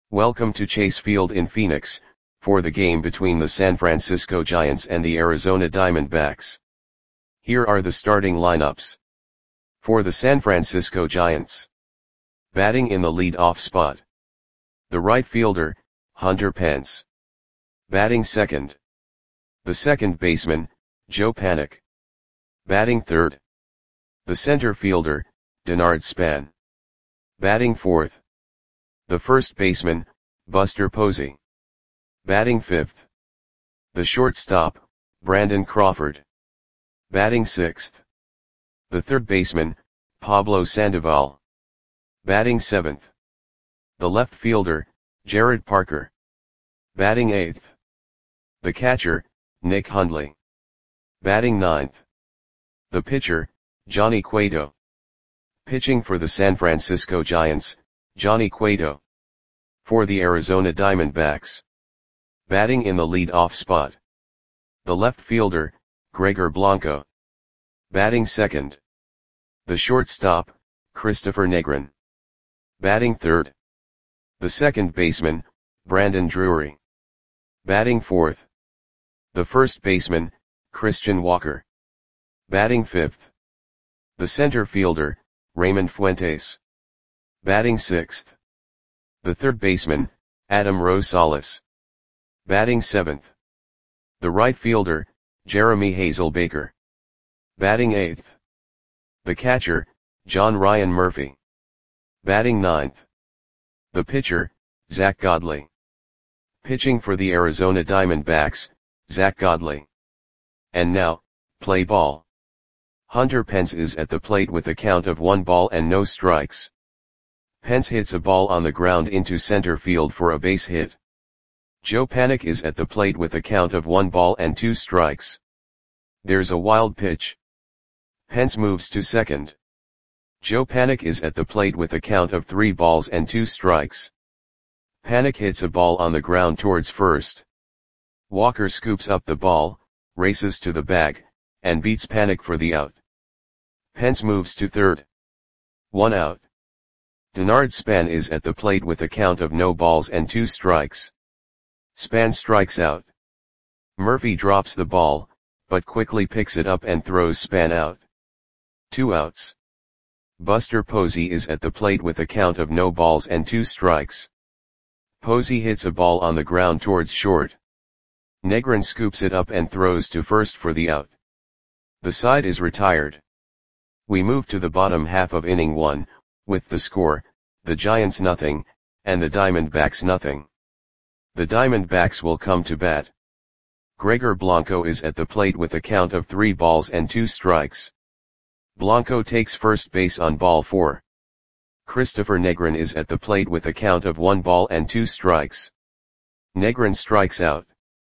Welcome to Chase Field in Phoenix, for the game between the San Francisco Giants and the Arizona Diamondbacks. Here are the starting lineups. For the San Francisco Giants. Batting in the lead-off spot. The right fielder, Hunter Pence. Batting second. The second baseman, Joe Panik. Batting third. The center fielder, Denard Span. Batting fourth. The first baseman, Buster Posey. Batting fifth. The shortstop, Brandon Crawford. Batting sixth. The third baseman, Pablo Sandoval. Batting seventh. The left fielder, Jared Parker. Batting eighth. The catcher, Nick Hundley. Batting ninth. The pitcher, Johnny Cueto. Pitching for the San Francisco Giants, Johnny Cueto. For the Arizona Diamondbacks. Batting in the lead-off spot. The left fielder, Gregor Blanco. Batting second. The shortstop, Christopher Negrin. Batting third. The second baseman, Brandon Drury. Batting fourth. The first baseman, Christian Walker. Batting fifth. The center fielder, Raymond Fuentes. Batting sixth. The third baseman, Adam Rosales. Batting seventh. The right fielder, Jeremy Hazelbaker. Batting eighth. The catcher, John Ryan Murphy. Batting ninth. The pitcher, Zack Godley. Pitching for the Arizona Diamondbacks, Zack Godley. And now, play ball. Hunter Pence is at the plate with a count of 1 ball and no strikes. Pence hits a ball on the ground into center field for a base hit. Joe Panik is at the plate with a count of 1 ball and 2 strikes. There's a wild pitch. Pence moves to second. Joe Panik is at the plate with a count of 3 balls and 2 strikes. Panik hits a ball on the ground towards first. Walker scoops up the ball, races to the bag, and beats Panik for the out. Pence moves to third. 1 out. Denard Span is at the plate with a count of no balls and 2 strikes. Span strikes out. Murphy drops the ball, but quickly picks it up and throws Span out. 2 outs. Buster Posey is at the plate with a count of no balls and 2 strikes. Posey hits a ball on the ground towards short. Negrin scoops it up and throws to first for the out. The side is retired. We move to the bottom half of inning 1, with the score, the Giants nothing, and the Diamondbacks nothing. The Diamondbacks will come to bat. Gregor Blanco is at the plate with a count of 3 balls and 2 strikes. Blanco takes first base on ball 4. Christopher Negrin is at the plate with a count of 1 ball and 2 strikes. Negrin strikes out.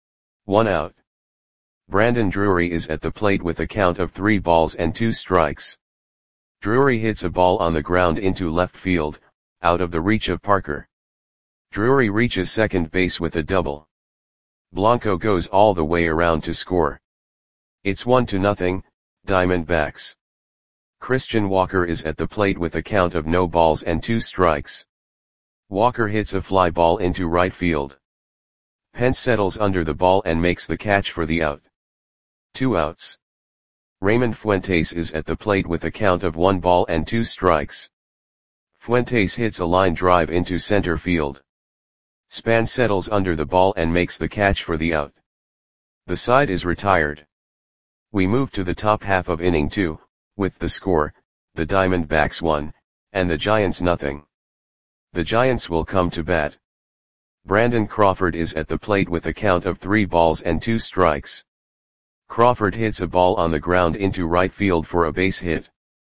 1 out. Brandon Drury is at the plate with a count of 3 balls and 2 strikes. Drury hits a ball on the ground into left field, out of the reach of Parker. Drury reaches second base with a double. Blanco goes all the way around to score. It's 1-0, Diamondbacks. Christian Walker is at the plate with a count of no balls and 2 strikes. Walker hits a fly ball into right field. Pence settles under the ball and makes the catch for the out. 2 outs. Raymond Fuentes is at the plate with a count of 1 ball and 2 strikes. Fuentes hits a line drive into center field. Span settles under the ball and makes the catch for the out. The side is retired. We move to the top half of inning 2, with the score, the Diamondbacks 1, and the Giants nothing. The Giants will come to bat. Brandon Crawford is at the plate with a count of 3 balls and 2 strikes. Crawford hits a ball on the ground into right field for a base hit.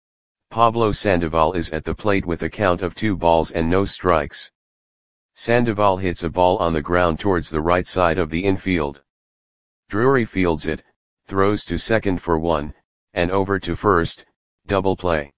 Pablo Sandoval is at the plate with a count of 2 balls and no strikes. Sandoval hits a ball on the ground towards the right side of the infield. Drury fields it, throws to second for 1, and over to first, double play.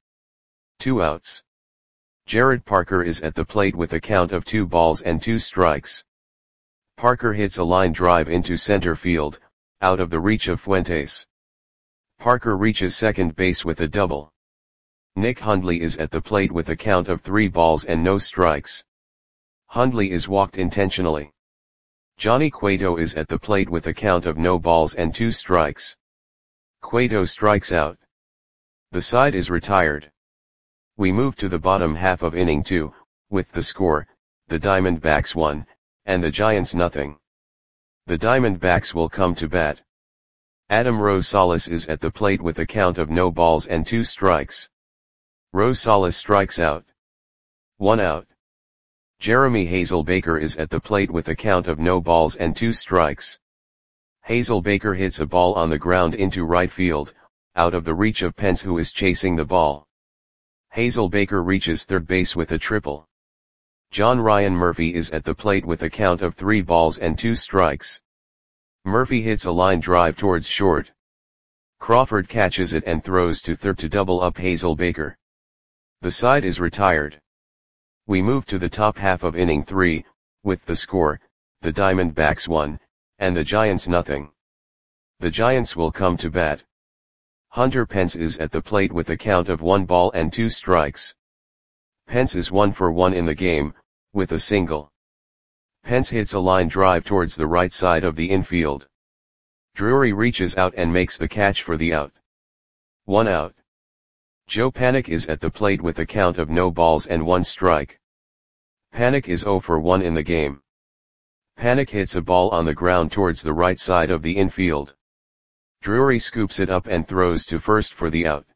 2 outs. Jared Parker is at the plate with a count of 2 balls and 2 strikes. Parker hits a line drive into center field, out of the reach of Fuentes. Parker reaches second base with a double. Nick Hundley is at the plate with a count of 3 balls and no strikes. Hundley is walked intentionally. Johnny Cueto is at the plate with a count of no balls and 2 strikes. Cueto strikes out. The side is retired. We move to the bottom half of inning 2, with the score, the Diamondbacks 1, and the Giants nothing. The Diamondbacks will come to bat. Adam Rosales is at the plate with a count of no balls and 2 strikes. Rosales strikes out. 1 out. Jeremy Hazelbaker is at the plate with a count of no balls and 2 strikes. Hazelbaker hits a ball on the ground into right field, out of the reach of Pence, who is chasing the ball. Hazelbaker reaches third base with a triple. John Ryan Murphy is at the plate with a count of 3 balls and 2 strikes. Murphy hits a line drive towards short. Crawford catches it and throws to third to double up Hazelbaker. The side is retired. We move to the top half of inning 3, with the score, the Diamondbacks 1, and the Giants nothing. The Giants will come to bat. Hunter Pence is at the plate with a count of 1 ball and 2 strikes. Pence is 1 for 1 in the game, with a single. Pence hits a line drive towards the right side of the infield. Drury reaches out and makes the catch for the out. 1 out. Joe Panik is at the plate with a count of no balls and 1 strike. Panik is 0 for 1 in the game. Panik hits a ball on the ground towards the right side of the infield. Drury scoops it up and throws to first for the out.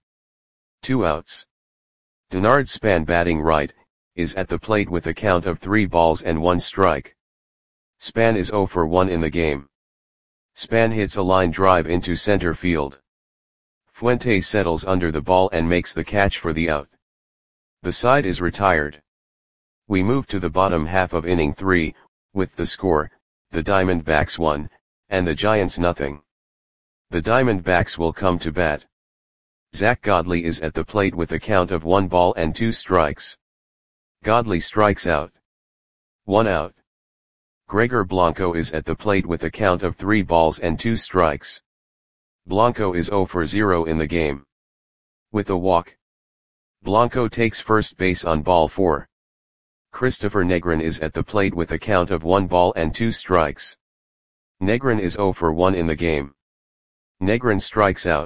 2 outs. Denard Span, batting right, is at the plate with a count of 3 balls and 1 strike. Span is 0 for 1 in the game. Span hits a line drive into center field. Fuentes settles under the ball and makes the catch for the out. The side is retired. We move to the bottom half of inning 3, with the score, the Diamondbacks 1, and the Giants nothing. The Diamondbacks will come to bat. Zach Godley is at the plate with a count of 1 ball and 2 strikes. Godley strikes out. 1 out. Gregor Blanco is at the plate with a count of 3 balls and 2 strikes. Blanco is 0 for 0 in the game. With a walk. Blanco takes first base on ball 4. Christopher Negrin is at the plate with a count of 1 ball and 2 strikes. Negrin is 0 for 1 in the game. Negrin strikes out.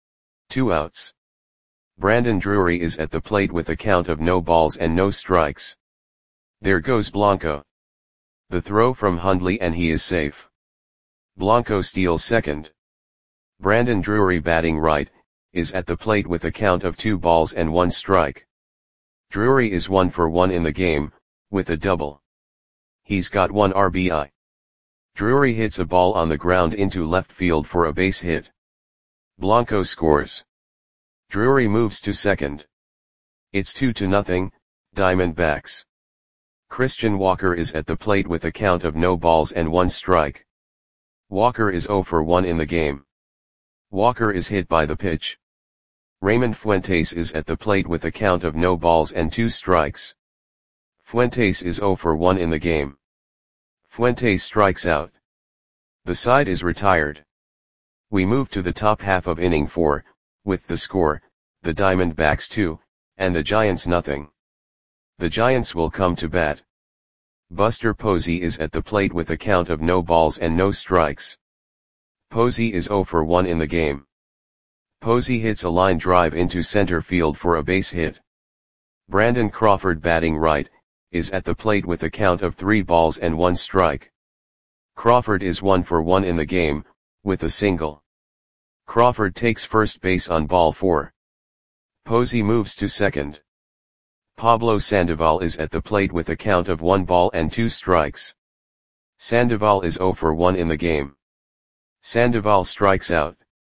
2 outs. Brandon Drury is at the plate with a count of no balls and no strikes. There goes Blanco. The throw from Hundley and he is safe. Blanco steals second. Brandon Drury, batting right, is at the plate with a count of 2 balls and 1 strike. Drury is 1 for 1 in the game, with a double. He's got 1 RBI. Drury hits a ball on the ground into left field for a base hit. Blanco scores. Drury moves to second. It's 2-0, Diamondbacks. Christian Walker is at the plate with a count of no balls and 1 strike. Walker is 0 for 1 in the game. Walker is hit by the pitch. Raymond Fuentes is at the plate with a count of no balls and 2 strikes. Fuentes is 0 for 1 in the game. Fuentes strikes out. The side is retired. We move to the top half of inning 4, with the score, the Diamondbacks 2, and the Giants nothing. The Giants will come to bat. Buster Posey is at the plate with a count of no balls and no strikes. Posey is 0 for 1 in the game. Posey hits a line drive into center field for a base hit. Brandon Crawford, batting right, is at the plate with a count of 3 balls and 1 strike. Crawford is 1 for 1 in the game, with a single. Crawford takes first base on ball 4. Posey moves to second. Pablo Sandoval is at the plate with a count of 1 ball and 2 strikes. Sandoval is 0 for 1 in the game. Sandoval strikes out.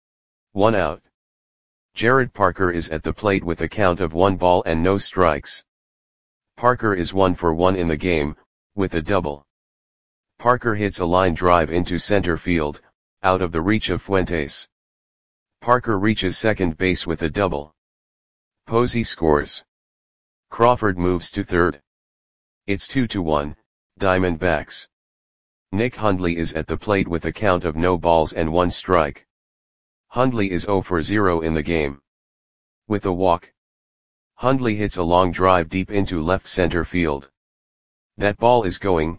1 out. Jared Parker is at the plate with a count of 1 ball and no strikes. Parker is 1 for 1 in the game, with a double. Parker hits a line drive into center field, out of the reach of Fuentes. Parker reaches second base with a double. Posey scores. Crawford moves to third. It's 2-1, Diamondbacks. Nick Hundley is at the plate with a count of no balls and 1 strike. Hundley is 0 for 0 in the game. With a walk. Hundley hits a long drive deep into left center field. That ball is going,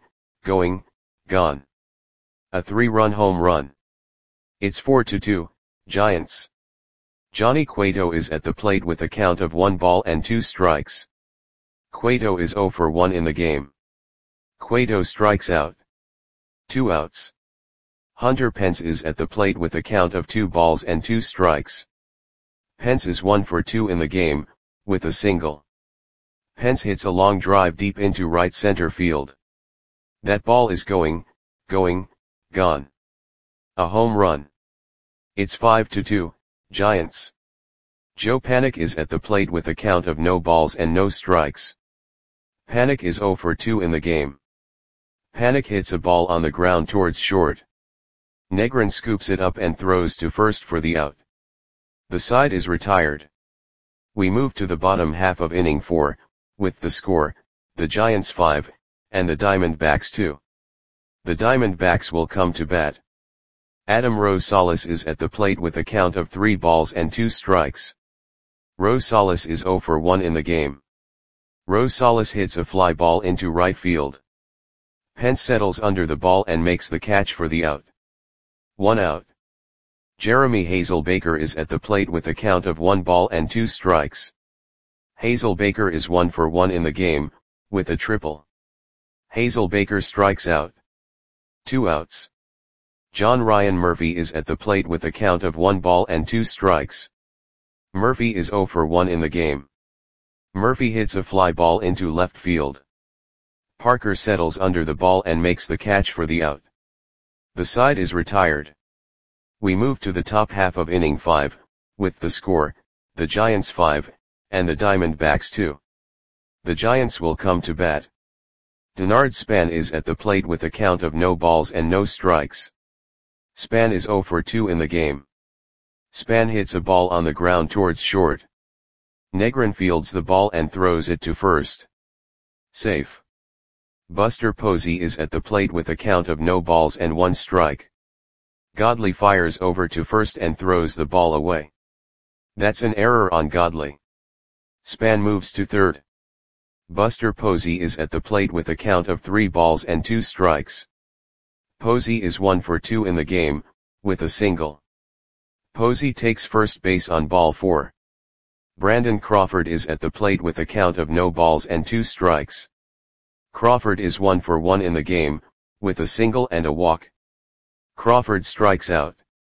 gone. A 3-run home run. It's 4-2, Giants. Johnny Cueto is at the plate with a count of 1 ball and 2 strikes. Cueto is 0 for 1 in the game. Cueto strikes out. 2 outs. Hunter Pence is at the plate with a count of 2 balls and 2 strikes. Pence is 1 for 2 in the game, with a single. Pence hits a long drive deep into right center field. That ball is going, gone. A home run. It's 5-2, Giants. Joe Panik is at the plate with a count of no balls and no strikes. Panik is 0 for 2 in the game. Panik hits a ball on the ground towards short. Negrin scoops it up and throws to first for the out. The side is retired. We move to the bottom half of inning 4, with the score, the Giants 5, and the Diamondbacks 2. The Diamondbacks will come to bat. Adam Rosales is at the plate with a count of 3 balls and 2 strikes. Rosales is 0 for 1 in the game. Rosales hits a fly ball into right field. Pence settles under the ball and makes the catch for the out. 1 out. Jeremy Hazelbaker is at the plate with a count of 1 ball and 2 strikes. Hazelbaker is 1 for 1 in the game, with a triple. Hazelbaker strikes out. 2 outs. John Ryan Murphy is at the plate with a count of 1 ball and 2 strikes. Murphy is 0 for 1 in the game. Murphy hits a fly ball into left field. Parker settles under the ball and makes the catch for the out. The side is retired. We move to the top half of inning 5, with the score, the Giants 5, and the Diamondbacks 2. The Giants will come to bat. Denard Span is at the plate with a count of no balls and no strikes. Span is 0 for 2 in the game. Span hits a ball on the ground towards short. Negrin fields the ball and throws it to first. Safe. Buster Posey is at the plate with a count of no balls and 1 strike. Godley fires over to first and throws the ball away. That's an error on Godley. Span moves to third. Buster Posey is at the plate with a count of 3 balls and 2 strikes. Posey is 1 for 2 in the game, with a single. Posey takes first base on ball 4. Brandon Crawford is at the plate with a count of no balls and 2 strikes. Crawford is 1 for 1 in the game, with a single and a walk. Crawford strikes out.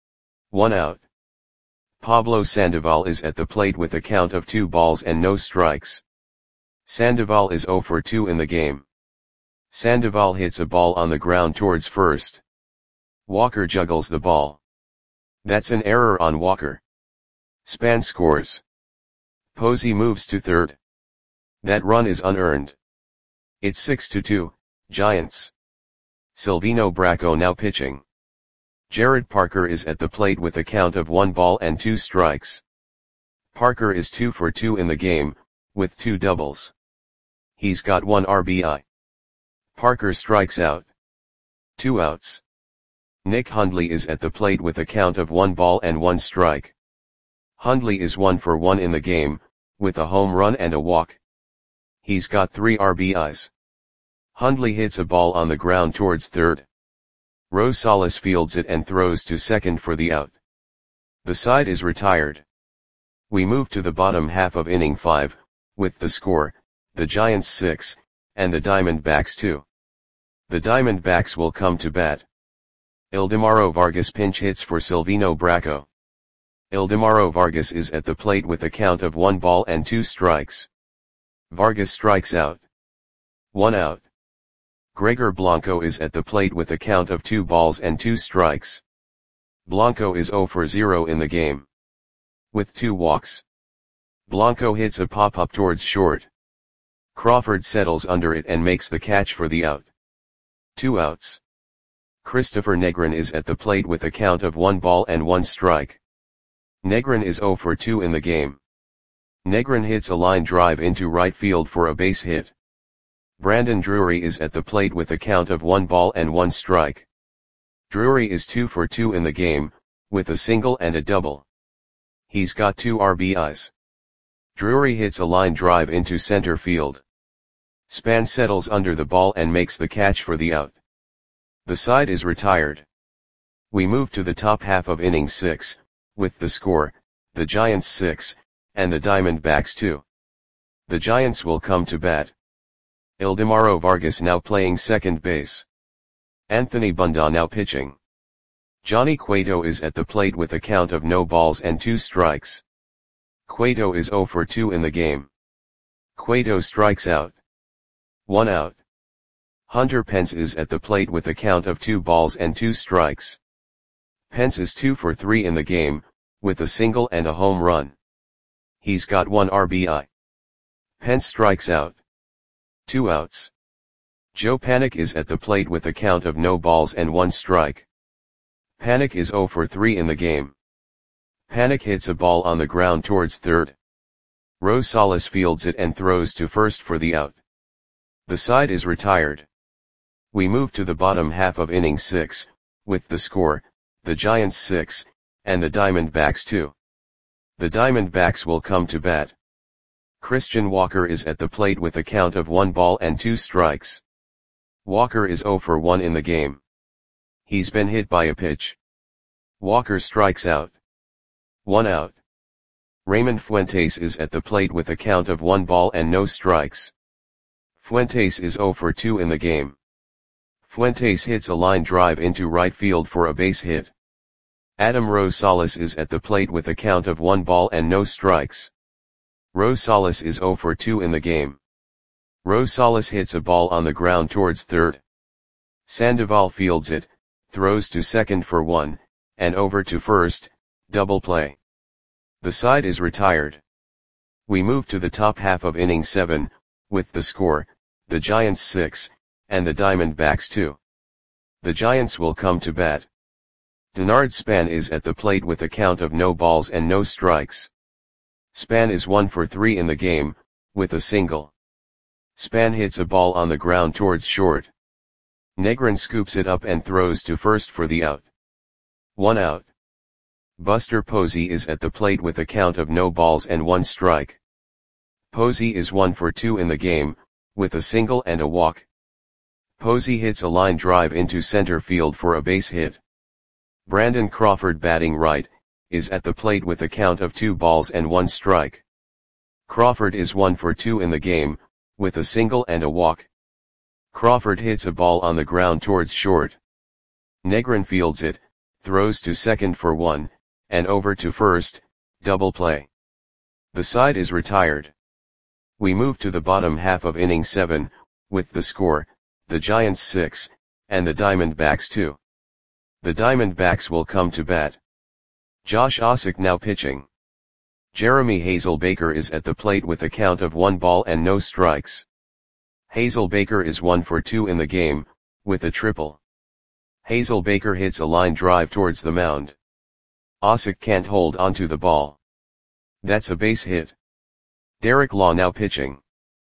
1 out. Pablo Sandoval is at the plate with a count of 2 balls and no strikes. Sandoval is 0 for 2 in the game. Sandoval hits a ball on the ground towards first. Walker juggles the ball. That's an error on Walker. Span scores. Posey moves to third. That run is unearned. It's 6-2, Giants. Silvino Bracco now pitching. Jared Parker is at the plate with a count of 1 ball and 2 strikes. Parker is 2 for 2 in the game, with 2 doubles. He's got 1 RBI. Parker strikes out. 2 outs. Nick Hundley is at the plate with a count of 1 ball and 1 strike. Hundley is 1 for 1 in the game, with a home run and a walk. He's got 3 RBIs. Hundley hits a ball on the ground towards third. Rosales fields it and throws to second for the out. The side is retired. We move to the bottom half of inning 5, with the score, the Giants 6, and the Diamondbacks 2. The Diamondbacks will come to bat. Ildemaro Vargas pinch hits for Silvino Bracco. Ildemaro Vargas is at the plate with a count of 1 ball and 2 strikes. Vargas strikes out. 1 out. Gregor Blanco is at the plate with a count of 2 balls and 2 strikes. Blanco is 0 for 0 in the game. With 2 walks. Blanco hits a pop-up towards short. Crawford settles under it and makes the catch for the out. 2 outs. Christopher Negrin is at the plate with a count of 1 ball and 1 strike. Negrin is 0 for 2 in the game. Negrin hits a line drive into right field for a base hit. Brandon Drury is at the plate with a count of 1 ball and 1 strike. Drury is 2 for 2 in the game, with a single and a double. He's got 2 RBIs. Drury hits a line drive into center field. Span settles under the ball and makes the catch for the out. The side is retired. We move to the top half of inning 6, with the score, the Giants 6, and the Diamondbacks 2. The Giants will come to bat. Ildemaro Vargas now playing second base. Anthony Bunda now pitching. Johnny Cueto is at the plate with a count of no balls and 2 strikes. Cueto is 0 for 2 in the game. Cueto strikes out. 1 out. Hunter Pence is at the plate with a count of 2 balls and 2 strikes. Pence is 2 for 3 in the game, with a single and a home run. He's got 1 RBI. Pence strikes out. 2 outs. Joe Panik is at the plate with a count of no balls and 1 strike. Panik is 0 for 3 in the game. Panik hits a ball on the ground towards third. Rosales fields it and throws to first for the out. The side is retired. We move to the bottom half of inning 6, with the score, the Giants 6, and the Diamondbacks 2. The Diamondbacks will come to bat. Christian Walker is at the plate with a count of 1 ball and 2 strikes. Walker is 0 for 1 in the game. He's been hit by a pitch. Walker strikes out. 1 out. Raymond Fuentes is at the plate with a count of 1 ball and no strikes. Fuentes is 0 for 2 in the game. Fuentes hits a line drive into right field for a base hit. Adam Rosales is at the plate with a count of 1 ball and no strikes. Rosales is 0 for 2 in the game. Rosales hits a ball on the ground towards third. Sandoval fields it, throws to second for 1, and over to first, double play. The side is retired. We move to the top half of inning 7, with the score, the Giants 6, and the Diamondbacks 2. The Giants will come to bat. Denard Span is at the plate with a count of no balls and no strikes. Span is 1 for 3 in the game, with a single. Span hits a ball on the ground towards short. Negrin scoops it up and throws to first for the out. 1 out. Buster Posey is at the plate with a count of no balls and 1 strike. Posey is 1 for 2 in the game, with a single and a walk. Posey hits a line drive into center field for a base hit. Brandon Crawford batting right, is at the plate with a count of 2 balls and 1 strike. Crawford is 1 for 2 in the game, with a single and a walk. Crawford hits a ball on the ground towards short. Negrin fields it, throws to second for 1, and over to first, double play. The side is retired. We move to the bottom half of inning 7, with the score, the Giants 6, and the Diamondbacks 2. The Diamondbacks will come to bat. Josh Ossock now pitching. Jeremy Hazelbaker is at the plate with a count of 1 ball and no strikes. Hazelbaker is 1 for 2 in the game, with a triple. Hazelbaker hits a line drive towards the mound. Ossock can't hold onto the ball. That's a base hit. Derek Law now pitching.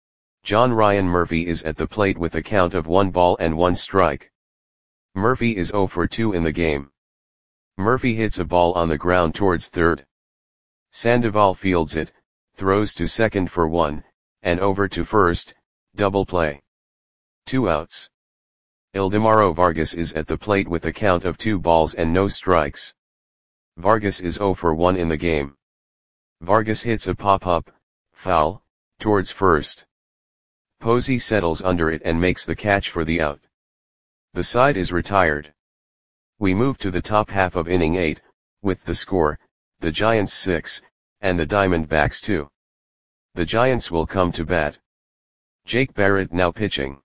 John Ryan Murphy is at the plate with a count of 1 ball and 1 strike. Murphy is 0 for 2 in the game. Murphy hits a ball on the ground towards third. Sandoval fields it, throws to second for 1, and over to first, double play. 2 outs. Ildemaro Vargas is at the plate with a count of 2 balls and no strikes. Vargas is 0 for 1 in the game. Vargas hits a pop-up, foul, towards first. Posey settles under it and makes the catch for the out. The side is retired. We move to the top half of inning 8, with the score, the Giants 6, and the Diamondbacks 2. The Giants will come to bat. Jake Barrett now pitching.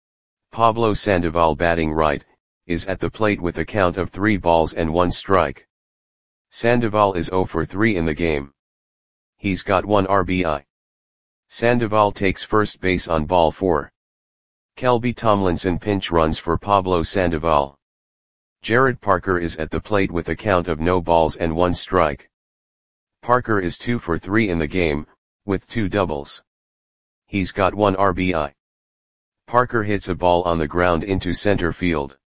Pablo Sandoval batting right, is at the plate with a count of 3 balls and 1 strike. Sandoval is 0 for 3 in the game. He's got 1 RBI. Sandoval takes first base on ball 4. Kelby Tomlinson pinch runs for Pablo Sandoval. Jared Parker is at the plate with a count of no balls and 1 strike. Parker is 2 for 3 in the game, with 2 doubles. He's got 1 RBI. Parker hits a ball on the ground into center field.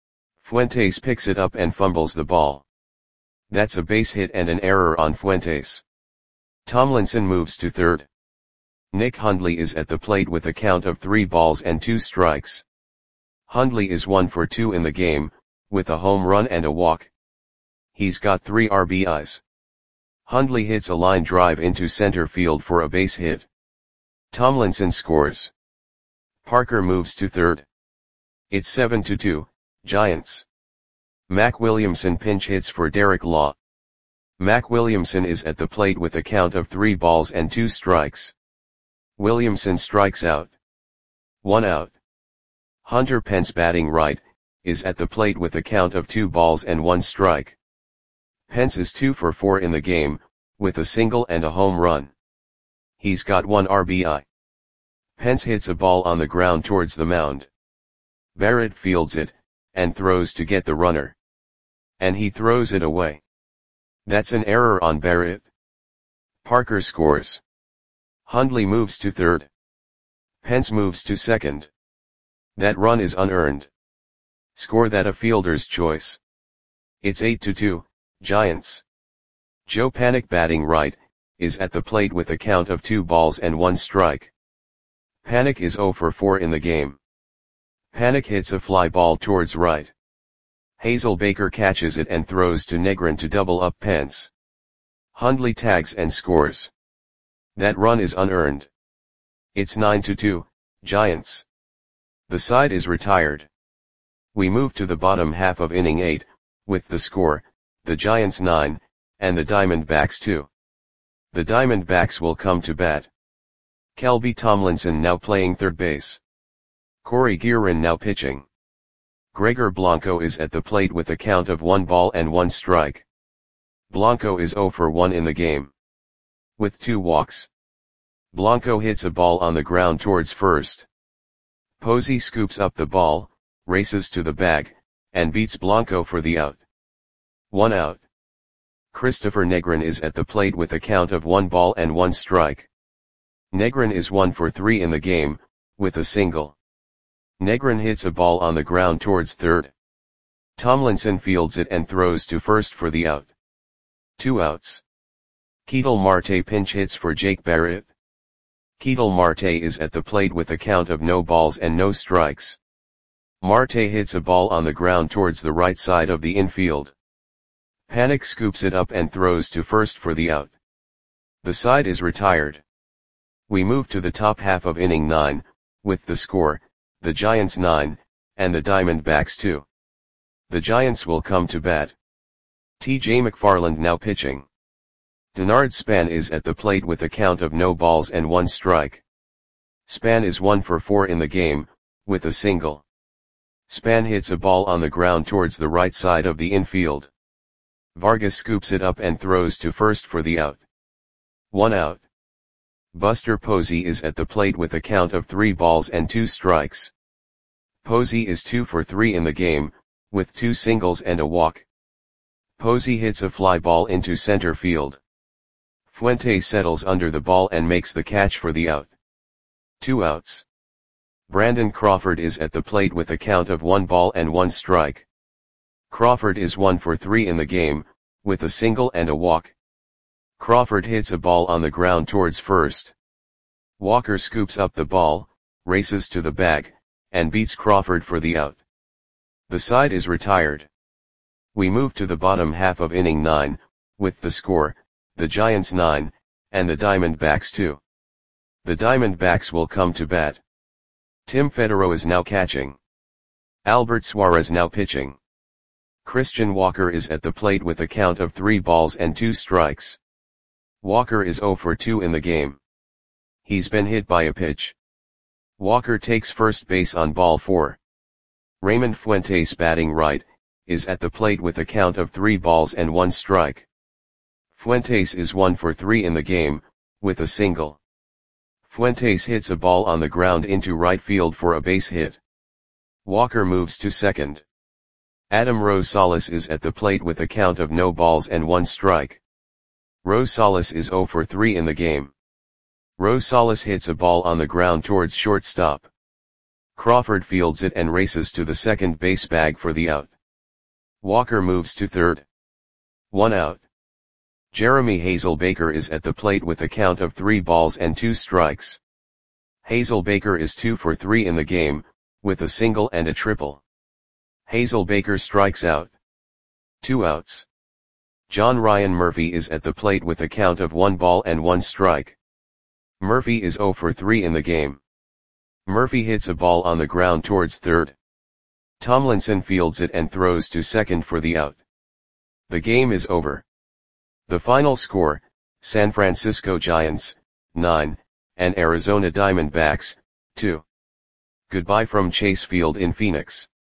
Fuentes picks it up and fumbles the ball. That's a base hit and an error on Fuentes. Tomlinson moves to third. Nick Hundley is at the plate with a count of 3 balls and 2 strikes. Hundley is 1 for 2 in the game, with a home run and a walk. He's got 3 RBIs. Hundley hits a line drive into center field for a base hit. Tomlinson scores. Parker moves to third. It's 7-2, Giants. Mac Williamson pinch hits for Derek Law. Mac Williamson is at the plate with a count of 3 balls and 2 strikes. Williamson strikes out. 1 out. Hunter Pence, batting right, is at the plate with a count of 2 balls and 1 strike. Pence is 2 for 4 in the game, with a single and a home run. He's got 1 RBI. Pence hits a ball on the ground towards the mound. Barrett fields it, and throws to get the runner. And he throws it away. That's an error on Barrett. Parker scores. Hundley moves to third. Pence moves to second. That run is unearned. Score that a fielder's choice. It's 8-2, Giants. Joe Panik, batting right, is at the plate with a count of 2 balls and 1 strike. Panik is 0 for 4 in the game. Panik hits a fly ball towards right. Hazelbaker catches it and throws to Negrin to double up Pence. Hundley tags and scores. That run is unearned. It's 9-2, Giants. The side is retired. We move to the bottom half of inning 8, with the score, the Giants 9, and the Diamondbacks 2. The Diamondbacks will come to bat. Kelby Tomlinson now playing third base. Corey Guerin now pitching. Gregor Blanco is at the plate with a count of 1 ball and 1 strike. Blanco is 0 for 1 in the game. With 2 walks. Blanco hits a ball on the ground towards first. Posey scoops up the ball, races to the bag, and beats Blanco for the out. 1 out. Christopher Negrin is at the plate with a count of 1 ball and 1 strike. Negrin is 1 for 3 in the game, with a single. Negrin hits a ball on the ground towards third. Tomlinson fields it and throws to first for the out. 2 outs. Ketel Marte pinch hits for Jake Barrett. Ketel Marte is at the plate with a count of no balls and no strikes. Marte hits a ball on the ground towards the right side of the infield. Panik scoops it up and throws to first for the out. The side is retired. We move to the top half of inning 9, with the score, the Giants 9, and the Diamondbacks 2. The Giants will come to bat. T.J. McFarland now pitching. Denard Span is at the plate with a count of no balls and 1 strike. Span is 1 for 4 in the game, with a single. Span hits a ball on the ground towards the right side of the infield. Vargas scoops it up and throws to first for the out. 1 out. Buster Posey is at the plate with a count of 3 balls and 2 strikes. Posey is 2 for 3 in the game, with 2 singles and a walk. Posey hits a fly ball into center field. Fuentes settles under the ball and makes the catch for the out. 2 outs. Brandon Crawford is at the plate with a count of 1 ball and 1 strike. Crawford is 1 for 3 in the game, with a single and a walk. Crawford hits a ball on the ground towards first. Walker scoops up the ball, races to the bag, and beats Crawford for the out. The side is retired. We move to the bottom half of inning 9, with the score, the Giants 9, and the Diamondbacks 2. The Diamondbacks will come to bat. Tim Federer is now catching. Albert Suarez now pitching. Christian Walker is at the plate with a count of 3 balls and 2 strikes. Walker is 0 for 2 in the game. He's been hit by a pitch. Walker takes first base on ball 4. Raymond Fuentes, batting right, is at the plate with a count of 3 balls and 1 strike. Fuentes is 1 for 3 in the game, with a single. Fuentes hits a ball on the ground into right field for a base hit. Walker moves to second. Adam Rosales is at the plate with a count of no balls and 1 strike. Rosales is 0 for 3 in the game. Rosales hits a ball on the ground towards shortstop. Crawford fields it and races to the second base bag for the out. Walker moves to third. 1 out. Jeremy Hazelbaker is at the plate with a count of 3 balls and 2 strikes. Hazelbaker is 2 for 3 in the game, with a single and a triple. Hazelbaker strikes out. 2 outs. John Ryan Murphy is at the plate with a count of 1 ball and 1 strike. Murphy is 0 for 3 in the game. Murphy hits a ball on the ground towards third. Tomlinson fields it and throws to second for the out. The game is over. The final score, San Francisco Giants, 9, and Arizona Diamondbacks, 2. Goodbye from Chase Field in Phoenix.